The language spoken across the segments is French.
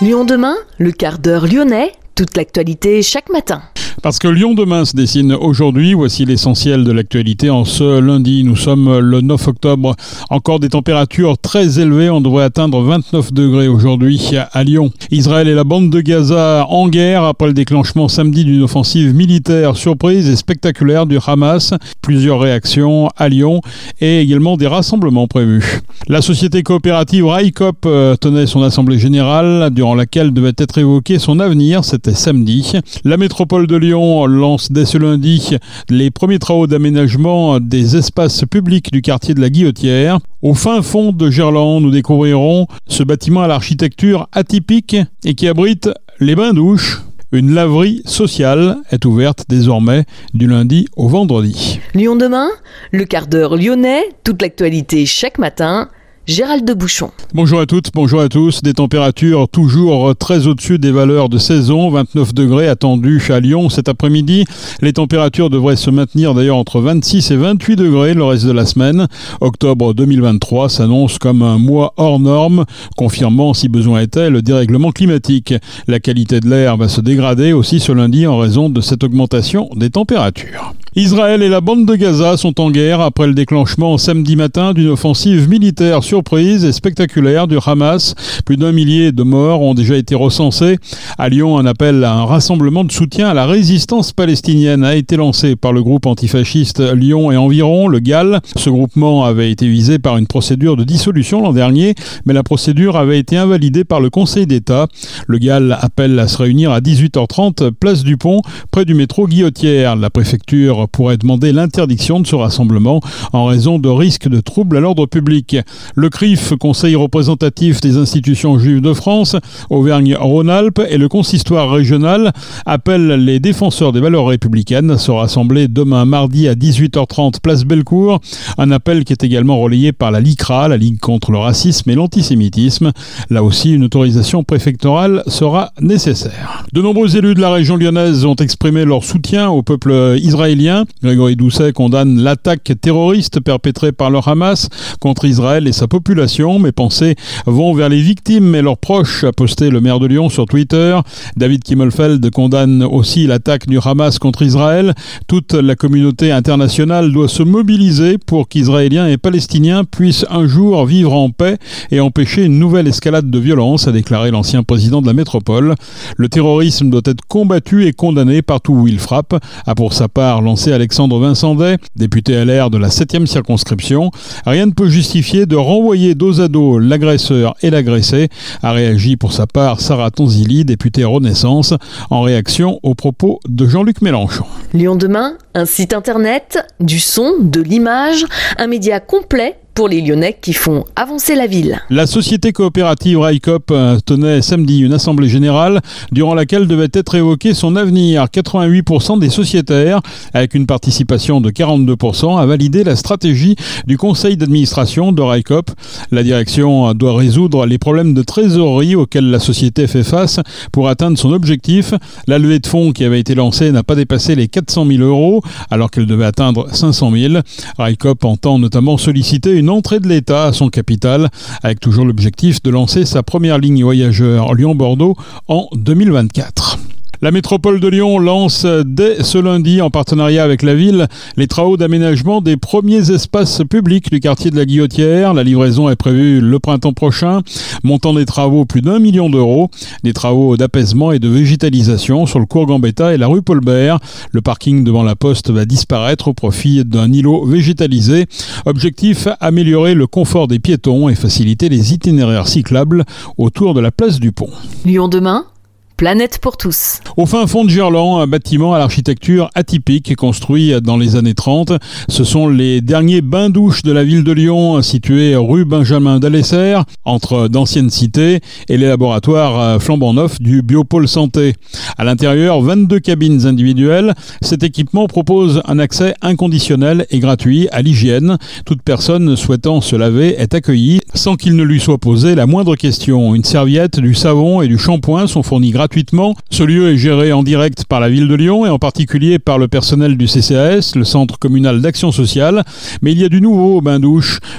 Lyon demain, le quart d'heure lyonnais, toute l'actualité chaque matin. Parce que Lyon demain se dessine aujourd'hui, voici l'essentiel de l'actualité en ce lundi. Nous sommes le 9 octobre. Encore des températures très élevées, on devrait atteindre 29 degrés aujourd'hui à Lyon. Israël et la bande de Gaza en guerre après le déclenchement samedi d'une offensive militaire surprise et spectaculaire du Hamas. Plusieurs réactions à Lyon et également des rassemblements prévus. La société coopérative Raikop tenait son assemblée générale durant laquelle devait être évoqué son avenir, c'était samedi. La métropole de Lyon lance dès ce lundi les premiers travaux d'aménagement des espaces publics du quartier de la Guillotière. Au fin fond de Gerland, nous découvrirons ce bâtiment à l'architecture atypique et qui abrite les bains-douches. Une laverie sociale est ouverte désormais du lundi au vendredi. Lyon demain, le quart d'heure lyonnais, toute l'actualité chaque matin. Gérald de Bouchon. Bonjour à toutes, bonjour à tous. Des températures toujours très au-dessus des valeurs de saison. 29 degrés attendus à Lyon cet après-midi. Les températures devraient se maintenir d'ailleurs entre 26 et 28 degrés le reste de la semaine. Octobre 2023 s'annonce comme un mois hors norme, confirmant si besoin était le dérèglement climatique. La qualité de l'air va se dégrader aussi ce lundi en raison de cette augmentation des températures. Israël et la bande de Gaza sont en guerre après le déclenchement samedi matin d'une offensive militaire surprise et spectaculaire du Hamas. Plus d'1 millier de morts ont déjà été recensés. À Lyon, un appel à un rassemblement de soutien à la résistance palestinienne a été lancé par le groupe antifasciste Lyon et Environ, le GAL. Ce groupement avait été visé par une procédure de dissolution l'an dernier, mais la procédure avait été invalidée par le Conseil d'État. Le GAL appelle à se réunir à 18h30, place du Pont, près du métro Guillotière. La préfecture pourrait demander l'interdiction de ce rassemblement en raison de risques de troubles à l'ordre public. Le CRIF, Conseil représentatif des institutions juives de France, Auvergne-Rhône-Alpes et le consistoire régional appellent les défenseurs des valeurs républicaines à se rassembler demain mardi à 18h30 place Bellecour. Un appel qui est également relayé par la LICRA, la Ligue contre le racisme et l'antisémitisme. Là aussi, une autorisation préfectorale sera nécessaire. De nombreux élus de la région lyonnaise ont exprimé leur soutien au peuple israélien. Grégory Doucet condamne l'attaque terroriste perpétrée par le Hamas contre Israël et sa population. Mes pensées vont vers les victimes et leurs proches, a posté le maire de Lyon sur Twitter. David Kimmelfeld condamne aussi l'attaque du Hamas contre Israël. Toute la communauté internationale doit se mobiliser pour qu'Israéliens et Palestiniens puissent un jour vivre en paix et empêcher une nouvelle escalade de violence, a déclaré l'ancien président de la métropole. Le terrorisme doit être combattu et condamné partout où il frappe, a pour sa part lancé Alexandre Vincendet, député LR de la 7e circonscription. Rien ne peut justifier de renvoyer dos à dos l'agresseur et l'agressé, a réagi pour sa part Sarah Tonzilly, députée Renaissance, en réaction aux propos de Jean-Luc Mélenchon. Lyon demain, un site internet, du son, de l'image, un média complet pour les Lyonnais qui font avancer la ville. La société coopérative Raikop tenait samedi une assemblée générale durant laquelle devait être évoqué son avenir. 88% des sociétaires, avec une participation de 42%, a validé la stratégie du conseil d'administration de Raikop. La direction doit résoudre les problèmes de trésorerie auxquels la société fait face pour atteindre son objectif. La levée de fonds qui avait été lancée n'a pas dépassé les 400 000 euros alors qu'elle devait atteindre 500 000. Raikop entend notamment solliciter une entrée de l'État à son capital, avec toujours l'objectif de lancer sa première ligne voyageurs Lyon-Bordeaux en 2024. La métropole de Lyon lance dès ce lundi, en partenariat avec la ville, les travaux d'aménagement des premiers espaces publics du quartier de la Guillotière. La livraison est prévue le printemps prochain. Montant des travaux, plus d'1 million d'euros. Des travaux d'apaisement et de végétalisation sur le cours Gambetta et la rue Paulbert. Le parking devant la Poste va disparaître au profit d'un îlot végétalisé. Objectif, améliorer le confort des piétons et faciliter les itinéraires cyclables autour de la place du Pont. Lyon demain, planète pour tous. Au fin fond de Gerland, un bâtiment à l'architecture atypique construit dans les années 30. Ce sont les derniers bains-douches de la ville de Lyon, situés rue Benjamin Dalesser, entre d'anciennes cités et les laboratoires flambant neufs du Biopôle Santé. À l'intérieur, 22 cabines individuelles. Cet équipement propose un accès inconditionnel et gratuit à l'hygiène. Toute personne souhaitant se laver est accueillie sans qu'il ne lui soit posé la moindre question. Une serviette, du savon et du shampoing sont fournis gratuitement. Ce lieu est géré en direct par la ville de Lyon et en particulier par le personnel du CCAS, le Centre communal d'action sociale. Mais il y a du nouveau au bain-douche.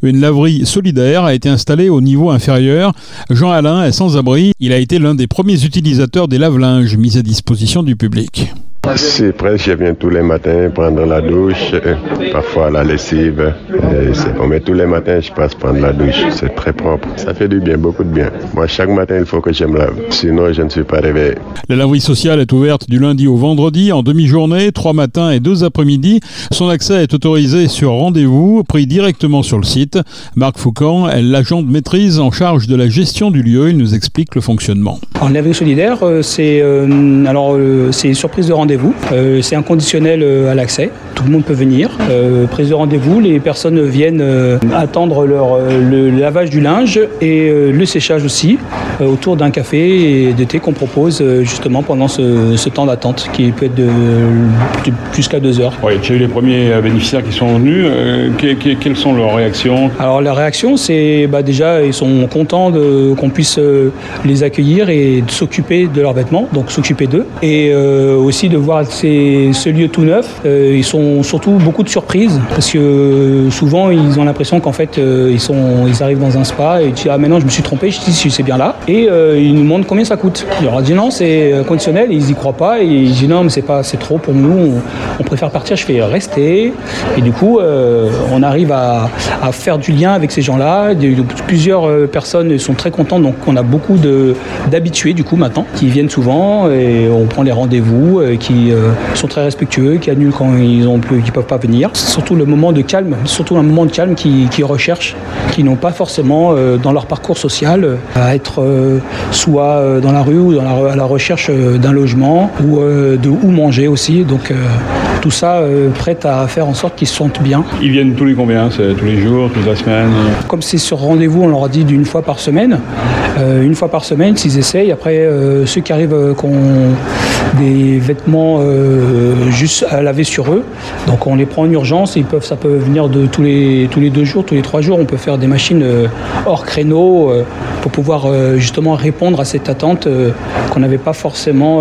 Une laverie solidaire a été installée au niveau inférieur. Jean Alain est sans abri. Il a été l'un des premiers utilisateurs des lave-linges mis à disposition du public. C'est presque, je viens tous les matins prendre la douche, parfois la lessive. Mais tous les matins, je passe prendre la douche. C'est très propre. Ça fait du bien, beaucoup de bien. Moi, chaque matin, il faut que je me lave. Sinon, je ne suis pas réveillé. La laverie sociale est ouverte du lundi au vendredi en demi-journée, 3 matins et 2 après-midi. Son accès est autorisé sur rendez-vous, pris directement sur le site. Marc Foucan est l'agent de maîtrise en charge de la gestion du lieu. Il nous explique le fonctionnement. En laverie solidaire, c'est surprise de rendez-vous. C'est inconditionnel à l'accès. Tout le monde peut venir. Prise de rendez-vous, les personnes viennent attendre le lavage du linge et le séchage aussi autour d'un café et de thé qu'on propose justement pendant ce temps d'attente qui peut être de jusqu'à 2 heures. Oui, j'ai eu les premiers bénéficiaires qui sont venus. Quelles sont leurs réactions ? Alors la réaction, c'est déjà ils sont contents qu'on puisse les accueillir et de s'occuper de leurs vêtements, donc s'occuper d'eux et aussi de voir ce lieu tout neuf. Ils sont surtout beaucoup de surprises parce que souvent ils ont l'impression qu'en fait ils arrivent dans un spa et tu dis maintenant je me suis trompé, je dis c'est bien là et ils nous demandent combien ça coûte. Je leur dis non c'est conditionnel et ils y croient pas et ils disent non mais c'est trop pour nous, on préfère partir. Je fais rester et du coup on arrive à faire du lien avec ces gens-là. Plusieurs personnes sont très contentes donc on a beaucoup d'habitués du coup maintenant qui viennent souvent et on prend les rendez-vous qui sont très respectueux, qui annulent quand ils peuvent pas venir. C'est surtout le moment de calme, qu'ils recherchent, qui n'ont pas forcément dans leur parcours social à être soit dans la rue ou à la recherche d'un logement ou où manger aussi. Donc tout ça prêt à faire en sorte qu'ils se sentent bien. Ils viennent tous les combien ? C'est tous les jours, toute la semaine ? Comme c'est sur rendez-vous, on leur a dit d'une fois par semaine. Une fois par semaine, s'ils essayent. Après, ceux qui arrivent qui ont des vêtements juste à laver sur eux, donc on les prend en urgence. Ça peut venir de tous les 2 jours, tous les 3 jours. On peut faire des machines hors créneau pour pouvoir justement répondre à cette attente qu'on n'avait pas forcément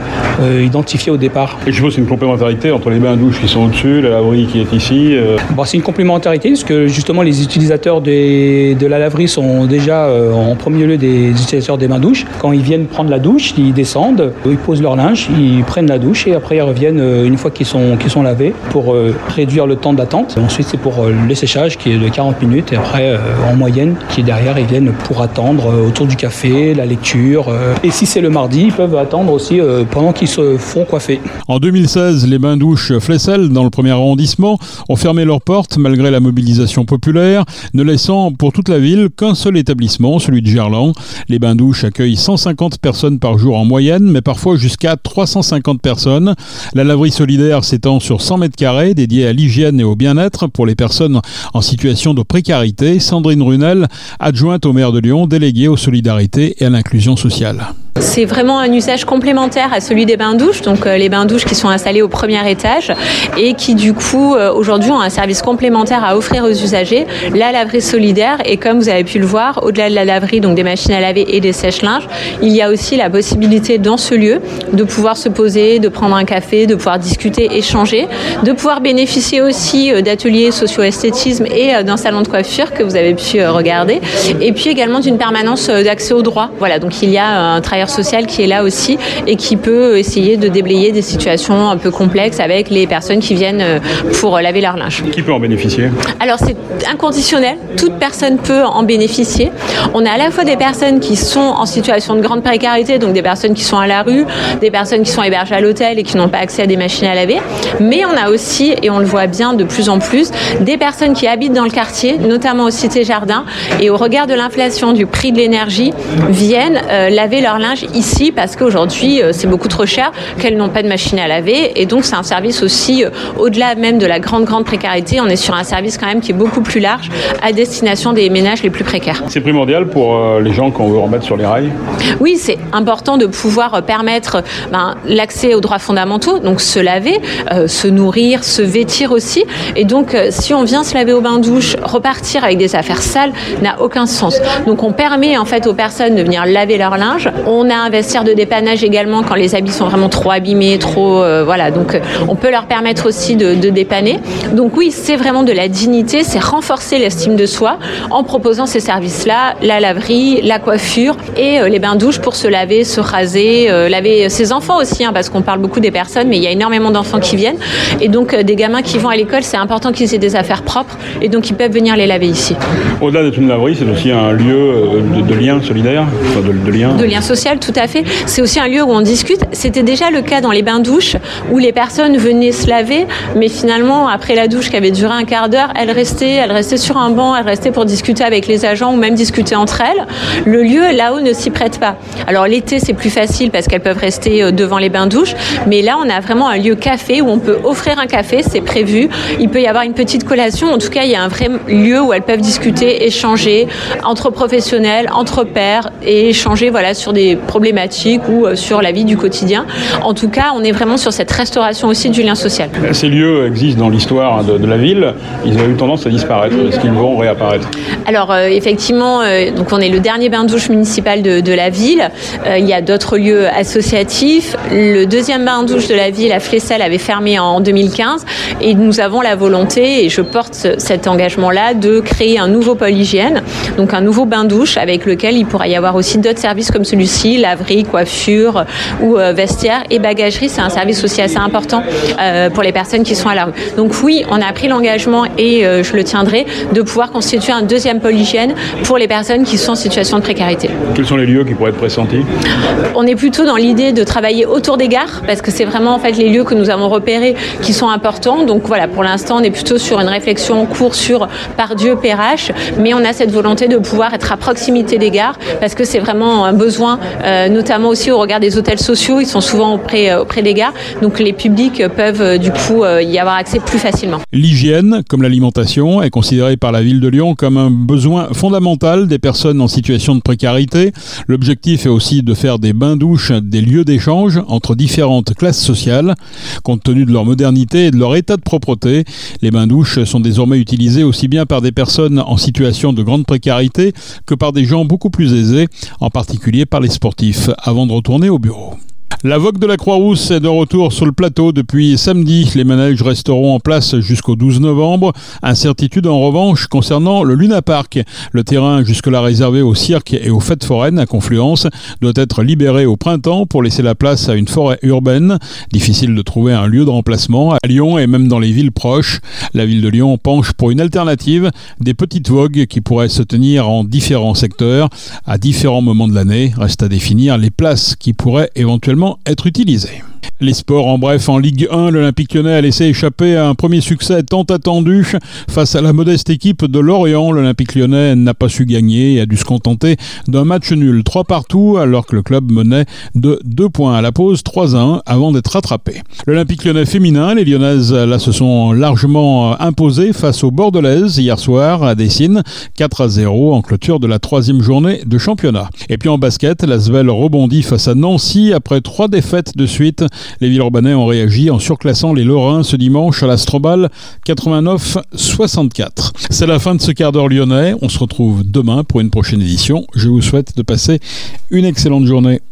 identifiée au départ. Et je suppose que c'est une complémentarité entre les bains-douches qui sont au-dessus, la laverie qui est ici. C'est une complémentarité parce que justement les utilisateurs de la laverie sont déjà en premier lieu des utilisateurs des bains-douches. Quand ils viennent prendre la douche, ils descendent, ils posent leur linge, ils prennent la douche et après ils reviennent une fois qu'ils sont lavés pour réduire le temps d'attente. Ensuite c'est pour le séchage qui est de 40 minutes et après en moyenne qui est derrière ils viennent pour attendre autour du café, la lecture et si c'est le mardi ils peuvent attendre aussi pendant qu'ils se font coiffer. En 2016 les bains-douches Flessel dans le 1er arrondissement ont fermé leurs portes malgré la mobilisation populaire, ne laissant pour toute la ville qu'un seul établissement, celui de Gerland. Les bains-douches accueillent 150 personnes par jour en moyenne, mais parfois jusqu'à 350 personnes. La laverie solidaire s'étend sur 100 mètres carrés, dédiée à l'hygiène et au bien-être pour les personnes en situation de précarité. Sandrine Runel, adjointe au maire de Lyon, déléguée aux solidarités et à l'inclusion sociale. C'est vraiment un usage complémentaire à celui des bains-douches, donc les bains-douches qui sont installés au premier étage et qui du coup aujourd'hui ont un service complémentaire à offrir aux usagers, la laverie solidaire. Et comme vous avez pu le voir, au-delà de la laverie, donc des machines à laver et des sèche-linges, il y a aussi la possibilité dans ce lieu de pouvoir se poser, de prendre un café, de pouvoir discuter, échanger, de pouvoir bénéficier aussi d'ateliers socio-esthétisme et d'un salon de coiffure que vous avez pu regarder, et puis également d'une permanence d'accès au droit. Voilà, donc il y a un travailleur social qui est là aussi et qui peut essayer de déblayer des situations un peu complexes avec les personnes qui viennent pour laver leur linge. Qui peut en bénéficier ? Alors c'est inconditionnel, toute personne peut en bénéficier. On a à la fois des personnes qui sont en situation de grande précarité, donc des personnes qui sont à la rue, des personnes qui sont hébergées à l'hôtel et qui n'ont pas accès à des machines à laver, mais on a aussi, et on le voit bien de plus en plus, des personnes qui habitent dans le quartier, notamment au Cité Jardin, et au regard de l'inflation du prix de l'énergie, viennent laver leur linge ici parce qu'aujourd'hui c'est beaucoup trop cher, qu'elles n'ont pas de machine à laver, et donc c'est un service aussi au-delà même de la grande précarité. On est sur un service quand même qui est beaucoup plus large à destination des ménages les plus précaires. C'est primordial pour les gens qu'on veut remettre sur les rails ? Oui, c'est important de pouvoir permettre l'accès aux droits fondamentaux, donc se laver, se nourrir, se vêtir aussi, et donc si on vient se laver au bain-douche, repartir avec des affaires sales n'a aucun sens. Donc on permet en fait aux personnes de venir laver leur linge. On On a un vestiaire de dépannage également quand les habits sont vraiment trop abîmés, voilà. Donc on peut leur permettre aussi de dépanner. Donc oui, c'est vraiment de la dignité, c'est renforcer l'estime de soi en proposant ces services-là, la laverie, la coiffure et les bains-douches pour se laver, se raser, laver ses enfants aussi, parce qu'on parle beaucoup des personnes, mais il y a énormément d'enfants qui viennent. Et donc des gamins qui vont à l'école, c'est important qu'ils aient des affaires propres et donc ils peuvent venir les laver ici. Au-delà d'être une laverie, c'est aussi un lieu de lien solidaire, de lien social, tout à fait. C'est aussi un lieu où on discute. C'était déjà le cas dans les bains-douches où les personnes venaient se laver, mais finalement, après la douche qui avait duré un quart d'heure, elles restaient sur un banc, elles restaient pour discuter avec les agents ou même discuter entre elles. Le lieu, là-haut, ne s'y prête pas. Alors l'été, c'est plus facile parce qu'elles peuvent rester devant les bains-douches, mais là, on a vraiment un lieu café où on peut offrir un café, c'est prévu. Il peut y avoir une petite collation. En tout cas, il y a un vrai lieu où elles peuvent discuter, échanger entre professionnels, entre pairs et échanger sur des problématiques ou sur la vie du quotidien. En tout cas, on est vraiment sur cette restauration aussi du lien social. Ces lieux existent dans l'histoire de la ville. Ils ont eu tendance à disparaître. Est-ce qu'ils vont réapparaître ? Alors effectivement, donc on est le dernier bain-douche municipal de la ville. Il y a d'autres lieux associatifs. Le deuxième bain-douche de la ville à Flesselles avait fermé en 2015 et nous avons la volonté, et je porte cet engagement-là, de créer un nouveau pôle hygiène, donc un nouveau bain-douche avec lequel il pourra y avoir aussi d'autres services comme celui-ci, laverie, coiffure ou vestiaire et bagagerie. C'est un service aussi assez important pour les personnes qui sont à la rue. Donc oui, on a pris l'engagement et je le tiendrai de pouvoir constituer un deuxième pôle hygiène pour les personnes qui sont en situation de précarité. Quels sont les lieux qui pourraient être pressentis ? On est plutôt dans l'idée de travailler autour des gares parce que c'est vraiment les lieux que nous avons repérés qui sont importants. Donc voilà, pour l'instant, on est plutôt sur une réflexion en cours sur Pardieu, Perrache, mais on a cette volonté de pouvoir être à proximité des gares parce que c'est vraiment un besoin, notamment aussi au regard des hôtels sociaux. Ils sont souvent auprès des gares, donc les publics peuvent du coup y avoir accès plus facilement. L'hygiène, comme l'alimentation, est considérée par la ville de Lyon comme un besoin fondamental des personnes en situation de précarité. L'objectif est aussi de faire des bains-douches des lieux d'échange entre différentes classes sociales. Compte tenu de leur modernité et de leur état de propreté, les bains-douches sont désormais utilisés aussi bien par des personnes en situation de grande précarité que par des gens beaucoup plus aisés, en particulier par les sportifs, avant de retourner au bureau. La Vogue de la Croix-Rousse est de retour sur le plateau depuis samedi. Les manèges resteront en place jusqu'au 12 novembre. Incertitude en revanche concernant le Luna Park. Le terrain jusque-là réservé au cirque et aux fêtes foraines à Confluence doit être libéré au printemps pour laisser la place à une forêt urbaine. Difficile de trouver un lieu de remplacement à Lyon et même dans les villes proches. La ville de Lyon penche pour une alternative, des petites vogues qui pourraient se tenir en différents secteurs à différents moments de l'année. Reste à définir les places qui pourraient éventuellement être utilisées. Les sports en bref, en Ligue 1, l'Olympique Lyonnais a laissé échapper un premier succès tant attendu face à la modeste équipe de Lorient. L'Olympique Lyonnais n'a pas su gagner et a dû se contenter d'un match nul 3-3 alors que le club menait de 2 points à la pause, 3-1 avant d'être rattrapé. L'Olympique Lyonnais féminin, les Lyonnaises là se sont largement imposées face aux Bordelaises hier soir à Dessines, 4-0 en clôture de la 3e journée de championnat. Et puis en basket, l'Asvel rebondit face à Nancy après 3 défaites de suite. Les Villeurbanais ont réagi en surclassant les Lorrains ce dimanche à l'Astrobal 89-64. C'est la fin de ce quart d'heure lyonnais. On se retrouve demain pour une prochaine édition. Je vous souhaite de passer une excellente journée.